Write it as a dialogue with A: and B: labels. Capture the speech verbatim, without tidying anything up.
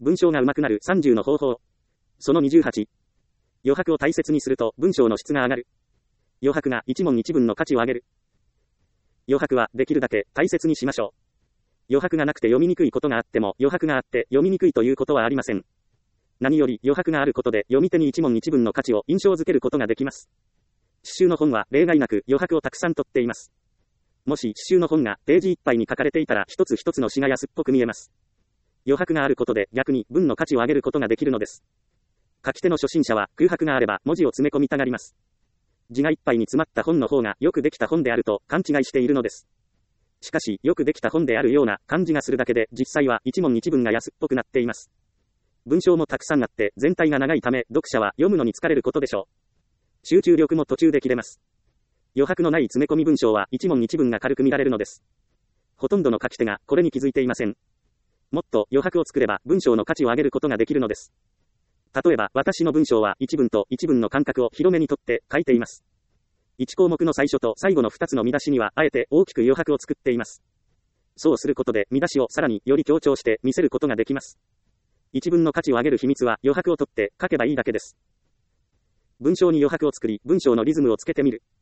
A: 文章が上手くなるさんじゅうの方法。そのにじゅうはち。余白を大切にすると文章の質が上がる。余白が一文一文の価値を上げる。余白はできるだけ大切にしましょう。余白がなくて読みにくいことがあっても余白があって読みにくいということはありません。何より余白があることで読み手に一文一文の価値を印象づけることができます。詩集の本は例外なく余白をたくさん取っています。もし詩集の本がページいっぱいに書かれていたら一つ一つの詩が安っぽく見えます。余白があることで逆に文の価値を上げることができるのです。書き手の初心者は空白があれば文字を詰め込みたがります。字がいっぱいに詰まった本の方がよくできた本であると勘違いしているのです。しかしよくできた本であるような感じがするだけで実際は一文一文が安っぽくなっています。文章もたくさんあって全体が長いため読者は読むのに疲れることでしょう。集中力も途中で切れます。余白のない詰め込み文章は一文一文が軽く見られるのです。ほとんどの書き手がこれに気づいていません。もっと余白を作れば文章の価値を上げることができるのです。例えば私の文章は一文と一文の間隔を広めにとって書いています。いち項目の最初と最後のふたつの見出しにはあえて大きく余白を作っています。そうすることで見出しをさらにより強調して見せることができます。一文の価値を上げる秘密は余白を取って書けばいいだけです。文章に余白を作り文章のリズムをつけてみる。